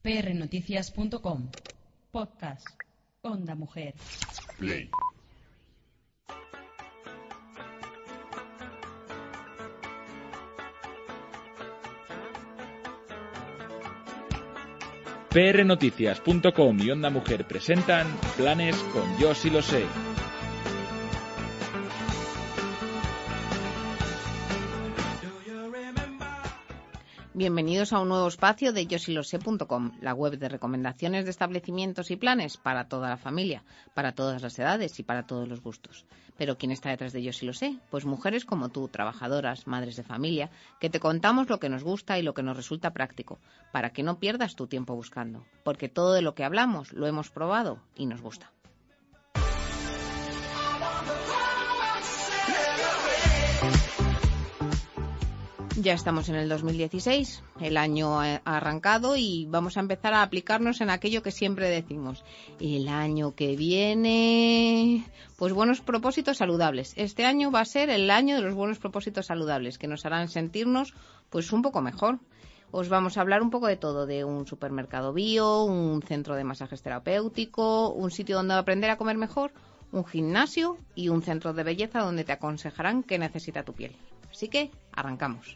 prnoticias.com. Podcast. Onda Mujer. Play. prnoticias.com y Onda Mujer presentan Planes con Yo Sí Lo Sé. Bienvenidos a un nuevo espacio de YoSiLoSé.com, la web de recomendaciones de establecimientos y planes para toda la familia, para todas las edades y para todos los gustos. Pero ¿quién está detrás de Yo Sí Lo Sé? Pues mujeres como tú, trabajadoras, madres de familia, que te contamos lo que nos gusta y lo que nos resulta práctico, para que no pierdas tu tiempo buscando, porque todo de lo que hablamos lo hemos probado y nos gusta. Ya estamos en el 2016, el año ha arrancado y vamos a empezar a aplicarnos en aquello que siempre decimos. El año que viene, pues buenos propósitos saludables. Este año va a ser el año de los buenos propósitos saludables, que nos harán sentirnos pues un poco mejor. Os vamos a hablar un poco de todo, de un supermercado bio, un centro de masajes terapéutico, un sitio donde aprender a comer mejor, un gimnasio y un centro de belleza donde te aconsejarán qué necesita tu piel. Así que, arrancamos.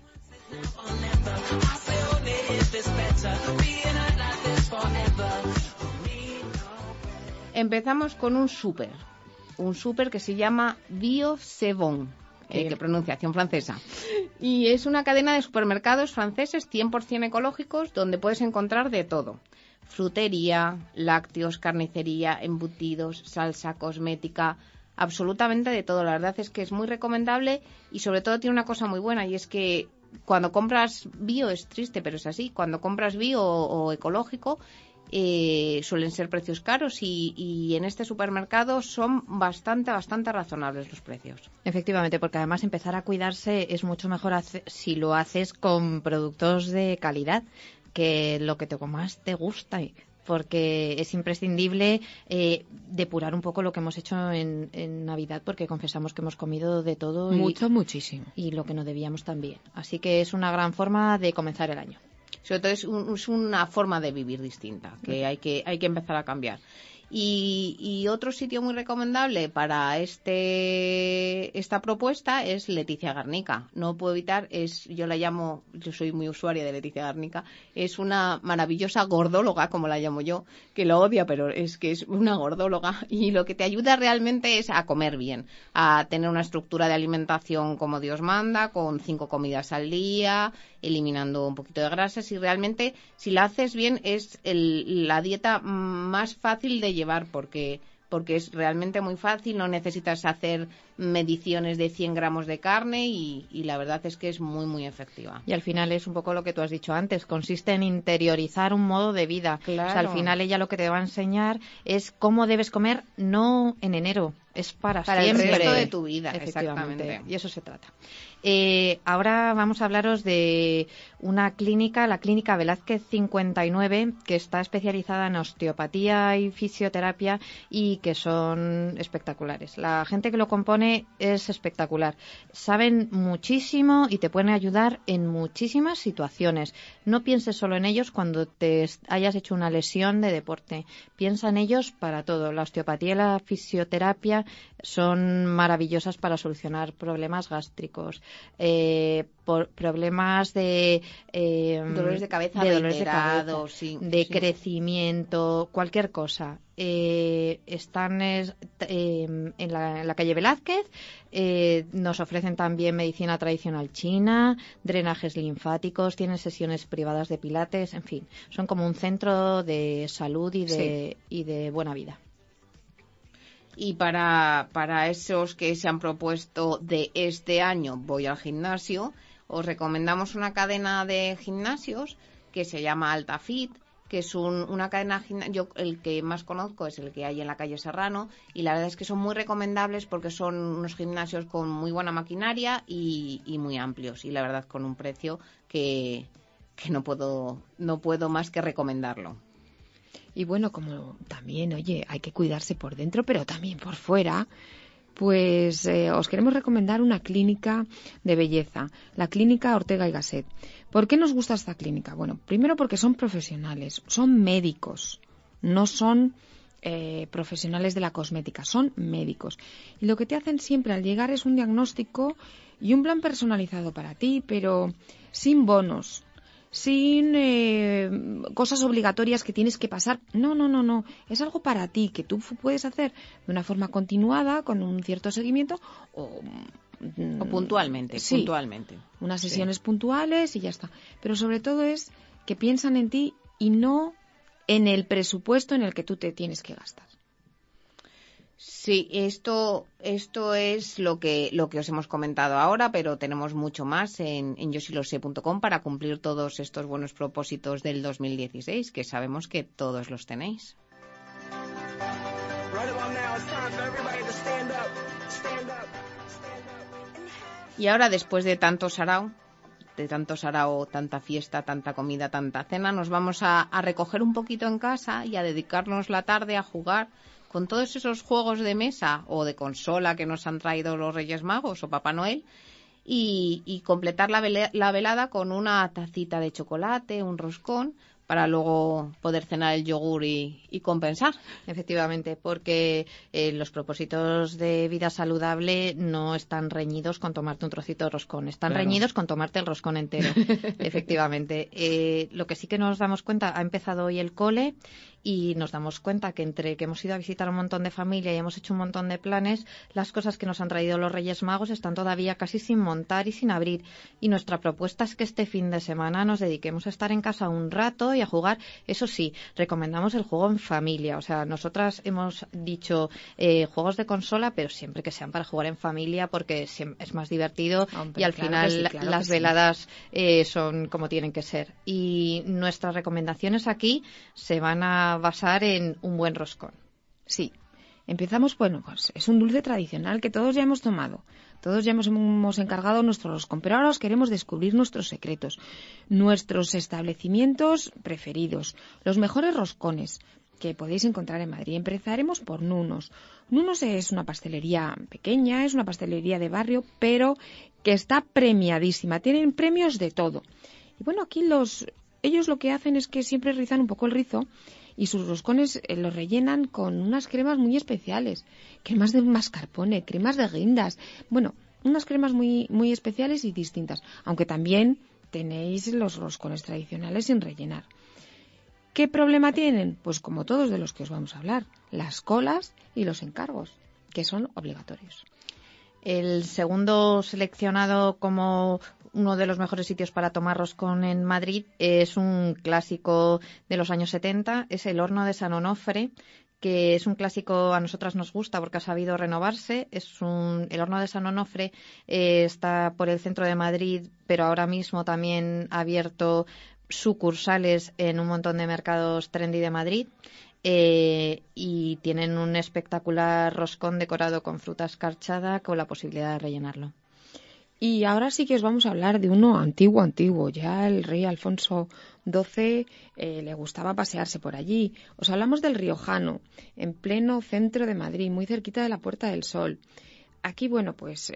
Empezamos con un súper que se llama Bio C'est Bon, que pronunciación francesa. Y es una cadena de supermercados franceses 100% ecológicos donde puedes encontrar de todo. Frutería, lácteos, carnicería, embutidos, salsa, cosmética, absolutamente de todo. La verdad es que es muy recomendable y sobre todo tiene una cosa muy buena y es que cuando compras bio, es triste pero es así, cuando compras bio o ecológico suelen ser precios caros y en este supermercado son bastante razonables los precios. Efectivamente, porque además empezar a cuidarse es mucho mejor si lo haces con productos de calidad, que lo que te comas te gusta, porque es imprescindible depurar un poco lo que hemos hecho en Navidad, porque confesamos que hemos comido de todo. Muchísimo. Y lo que no debíamos también. Así que es una gran forma de comenzar el año. Sobre todo es una forma de vivir distinta, que hay que empezar a cambiar. Y otro sitio muy recomendable para esta propuesta es Leticia Garnica. No puedo evitar, yo soy muy usuaria de Leticia Garnica, es una maravillosa gordóloga, como la llamo yo, que lo odia, pero es que es una gordóloga y lo que te ayuda realmente es a comer bien, a tener una estructura de alimentación como Dios manda, con 5 comidas al día, eliminando un poquito de grasas y realmente si la haces bien es la dieta más fácil de llevar porque es realmente muy fácil, no necesitas hacer mediciones de 100 gramos de carne y la verdad es que es muy, muy efectiva. Y al final es un poco lo que tú has dicho antes, consiste en interiorizar un modo de vida. Claro. O sea, al final ella lo que te va a enseñar es cómo debes comer, no en enero, es para siempre. El resto de tu vida, efectivamente. Exactamente. Y eso se trata. Ahora vamos a hablaros de una clínica, la Clínica Velázquez 59, que está especializada en osteopatía y fisioterapia y que son espectaculares. La gente que lo compone es espectacular. Saben muchísimo y te pueden ayudar en muchísimas situaciones. No pienses solo en ellos cuando te hayas hecho una lesión de deporte. Piensa en ellos para todo. La osteopatía y la fisioterapia son maravillosas para solucionar problemas gástricos, problemas de dolores de cabeza, de crecimiento, cualquier cosa. Están en la calle Velázquez. Nos ofrecen también medicina tradicional china, drenajes linfáticos, tienen sesiones privadas de pilates, en fin, son como un centro de salud y de buena vida. Y para esos que se han propuesto de este año voy al gimnasio, os recomendamos una cadena de gimnasios que se llama AltaFit, que es una cadena, yo el que más conozco es el que hay en la calle Serrano y la verdad es que son muy recomendables porque son unos gimnasios con muy buena maquinaria y muy amplios y la verdad con un precio que no puedo más que recomendarlo. Y bueno, como también, oye, hay que cuidarse por dentro, pero también por fuera. Pues os queremos recomendar una clínica de belleza, la clínica Ortega y Gasset. ¿Por qué nos gusta esta clínica? Bueno, primero porque son profesionales, son médicos, no son profesionales de la cosmética, son médicos. Y lo que te hacen siempre al llegar es un diagnóstico y un plan personalizado para ti, pero sin bonos, sin cosas obligatorias que tienes que pasar. No. Es algo para ti que tú puedes hacer de una forma continuada, con un cierto seguimiento o puntualmente, sí, puntualmente. Unas sesiones puntuales y ya está. Pero sobre todo es que piensan en ti y no en el presupuesto en el que tú te tienes que gastar. Sí, esto es lo que os hemos comentado ahora, pero tenemos mucho más en yosilose.com para cumplir todos estos buenos propósitos del 2016, que sabemos que todos los tenéis. Y ahora, después de tanto sarao, tanta fiesta, tanta comida, tanta cena, nos vamos a recoger un poquito en casa y a dedicarnos la tarde a jugar con todos esos juegos de mesa o de consola que nos han traído los Reyes Magos o Papá Noel y completar la velada con una tacita de chocolate, un roscón, para luego poder cenar el yogur y compensar. Efectivamente, porque los propósitos de vida saludable no están reñidos con tomarte un trocito de roscón, están reñidos con tomarte el roscón entero. Efectivamente. Lo que sí que nos damos cuenta, ha empezado hoy el cole y nos damos cuenta que entre que hemos ido a visitar un montón de familia y hemos hecho un montón de planes, las cosas que nos han traído los Reyes Magos están todavía casi sin montar y sin abrir. Y nuestra propuesta es que este fin de semana nos dediquemos a estar en casa un rato y a jugar. Eso sí, recomendamos el juego en familia. O sea, nosotras hemos dicho juegos de consola, pero siempre que sean para jugar en familia porque es más divertido. Hombre, y al final las veladas son como tienen que ser. Y nuestras recomendaciones aquí se van a basar en un buen roscón. Sí, empezamos, pues es un dulce tradicional que todos ya hemos tomado. Todos ya hemos encargado nuestro roscón, pero ahora os queremos descubrir nuestros secretos, nuestros establecimientos preferidos, los mejores roscones que podéis encontrar en Madrid. Empezaremos por Nunos. Nunos es una pastelería pequeña, es una pastelería de barrio, pero que está premiadísima. Tienen premios de todo. Y bueno, aquí ellos lo que hacen es que siempre rizan un poco el rizo y sus roscones los rellenan con unas cremas muy especiales, cremas de mascarpone, cremas de guindas, bueno, unas cremas muy, muy especiales y distintas, aunque también tenéis los roscones tradicionales sin rellenar. ¿Qué problema tienen? Pues como todos de los que os vamos a hablar, las colas y los encargos, que son obligatorios. El segundo seleccionado como uno de los mejores sitios para tomar roscón en Madrid es un clásico de los años 70, es el Horno de San Onofre, que es un clásico, a nosotras nos gusta porque ha sabido renovarse. El Horno de San Onofre está por el centro de Madrid, pero ahora mismo también ha abierto sucursales en un montón de mercados trendy de Madrid. Y tienen un espectacular roscón decorado con fruta escarchada con la posibilidad de rellenarlo. Y ahora sí que os vamos a hablar de uno antiguo. Ya el rey Alfonso XII le gustaba pasearse por allí. Os hablamos del Riojano, en pleno centro de Madrid, muy cerquita de la Puerta del Sol. Aquí, bueno, pues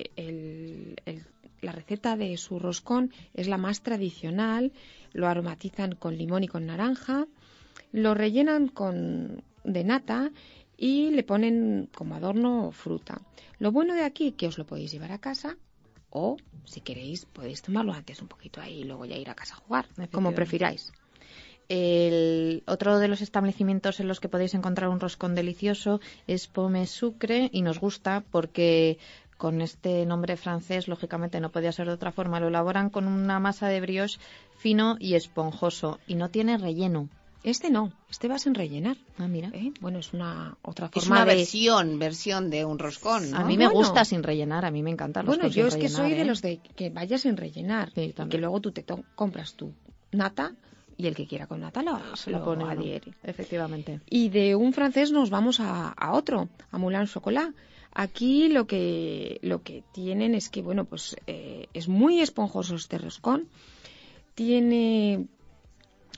la receta de su roscón es la más tradicional. Lo aromatizan con limón y con naranja. Lo rellenan de nata y le ponen como adorno fruta. Lo bueno de aquí es que os lo podéis llevar a casa o, si queréis, podéis tomarlo antes un poquito ahí y luego ya ir a casa a jugar, como prefiráis. Otro de los establecimientos en los que podéis encontrar un roscón delicioso es Pomme Sucre y nos gusta porque con este nombre francés, lógicamente no podía ser de otra forma, lo elaboran con una masa de brioche fino y esponjoso y no tiene relleno. Este no, este va sin rellenar. Ah, mira. Bueno, es una otra es forma una versión de un roscón, ¿no? A mí me gusta sin rellenar, a mí me encanta los roscones. Bueno, yo es que soy de los de que vaya sin rellenar. Sí, y que luego tú te compras tu nata y el que quiera con nata se lo pone adhiere. Efectivamente. Y de un francés nos vamos a otro, a Moulin Chocolat. Aquí lo que tienen es que, bueno, pues es muy esponjoso este roscón. Tiene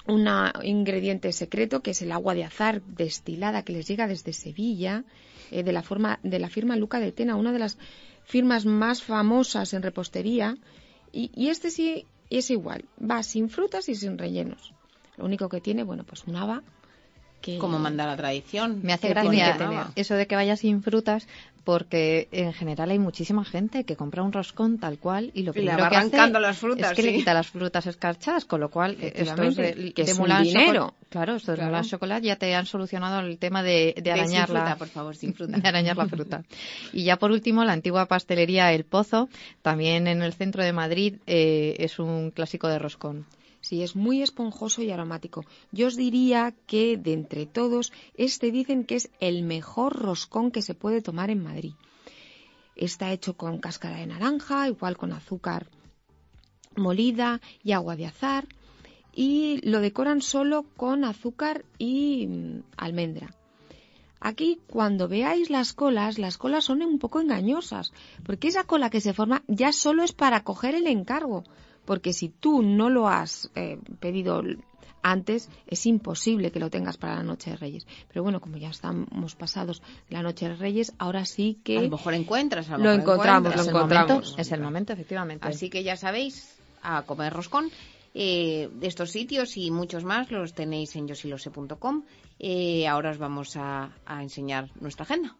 un ingrediente secreto que es el agua de azahar destilada que les llega desde Sevilla, de la firma Luca de Tena, una de las firmas más famosas en repostería. Y este sí es igual, va sin frutas y sin rellenos. Lo único que tiene, bueno, pues un haba. Como manda la tradición. Me hace gracia eso de que vaya sin frutas, porque en general hay muchísima gente que compra un roscón tal cual y lo primero le va que arrancando hace las frutas, es que le quita las frutas escarchadas, con lo cual esto es que es un Moulin dinero. Claro, esto es Moulin Chocolat, ya te han solucionado el tema de arañar sin fruta, por favor, sin fruta. de arañar la fruta. Y ya por último, la antigua pastelería El Pozo, también en el centro de Madrid, es un clásico de roscón. Sí, es muy esponjoso y aromático. Yo os diría que, de entre todos, dicen que es el mejor roscón que se puede tomar en Madrid. Está hecho con cáscara de naranja, igual con azúcar molida y agua de azahar, y lo decoran solo con azúcar y almendra. Aquí, cuando veáis las colas son un poco engañosas, porque esa cola que se forma ya solo es para coger el encargo. Porque si tú no lo has pedido antes, es imposible que lo tengas para la Noche de Reyes. Pero bueno, como ya estamos pasados de la Noche de Reyes, ahora sí que... A lo mejor encuentras, lo encontramos. Es el momento, efectivamente. Así que ya sabéis, a comer roscón. De estos sitios y muchos más los tenéis en yosilose.com. Ahora os vamos a enseñar nuestra agenda.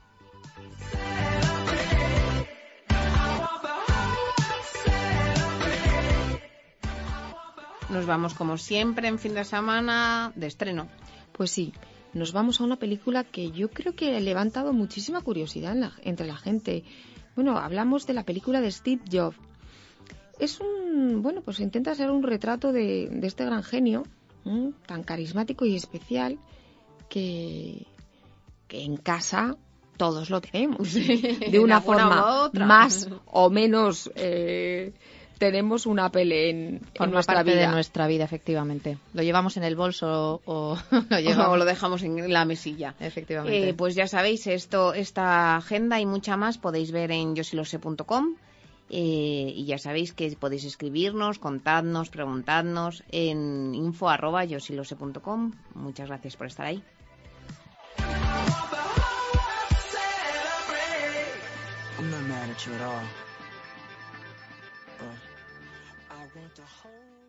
Nos vamos, como siempre, en fin de semana de estreno. Pues sí, nos vamos a una película que yo creo que ha levantado muchísima curiosidad entre la gente. Bueno, hablamos de la película de Steve Jobs. Pues intenta ser un retrato de este gran genio, tan carismático y especial, que en casa todos lo tenemos. De una forma más o menos... tenemos un Apple en nuestra vida. De nuestra vida, efectivamente. Lo llevamos en el bolso o lo dejamos en la mesilla. Efectivamente. Pues ya sabéis, esta agenda y mucha más podéis ver en yosilose.com. Y ya sabéis que podéis escribirnos, contadnos, preguntadnos en info@yosilose.com. Muchas gracias por estar ahí. I'm not mad at you at all. But I want to hold